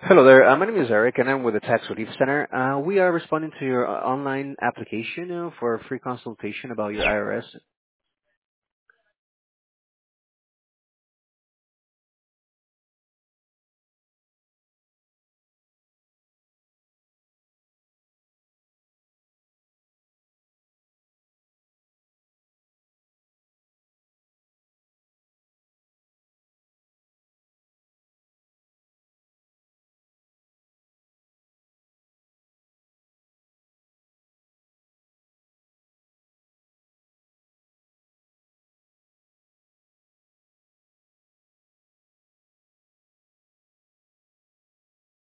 Hello there. My name is Eric, and I'm with the Tax Relief Center. We are responding to your online application for a free consultation about your IRS